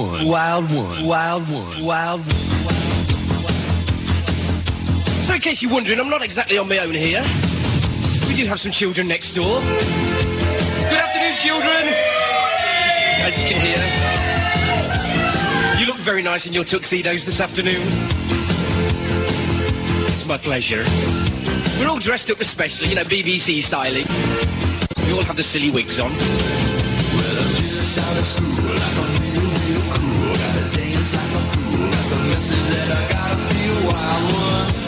one, wild one, wild one, wild one. So in case you're wondering, I'm not exactly on my own here. We do have some children next door. Good afternoon, children. As you can hear, you look very nice in your tuxedos this afternoon. It's my pleasure. We're all dressed up especially, you know, BBC styling. We all have the silly wigs on. Well, I'm just out of school, like I'm real cool. Gotta dance like a fool, got the message that I gotta be a wild one.